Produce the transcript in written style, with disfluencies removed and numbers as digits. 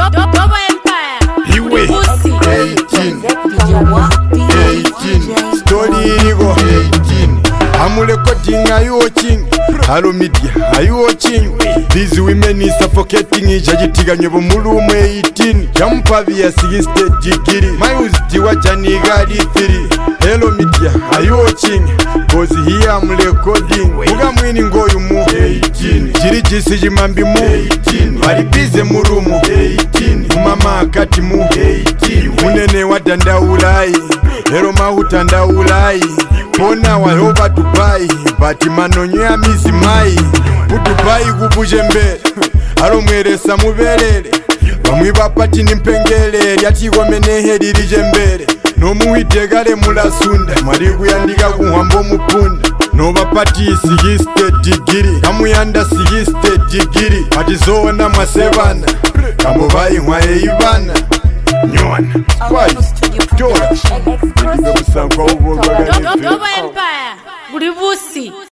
Iwe 18 story irigo 18 I'm recording, are you watching? Hello media, are you watching? These women is suffocating ijajitiga nyobo mulumu 18 Jampa via 60 jigiri Mayuzi tiwa chanigari 3 Hello media, are you watching? Cause here I'm recording Muga mwini ngoyu mu 18 Jiri jisi jimambi mu 18 Maribize murumu 18 Mumama akati mu 18 Unene wadanda ulai Hero mahutanda ulai Pona waroba Dubai Bati manonyo ya mizi mai Dubai gubuje mbele Haro mweresa muberere Bamwi bapati nimpengele Yati gomeneheri rije mbele No muhitegale mulasunda Marigu yandika kuhambo mupunda No bapati 60 digiri Kamu yanda 60 digiri Ati zoona masebana Kambo bayi mwae ibana Nywana Kwai Jora Global Empire Buribusi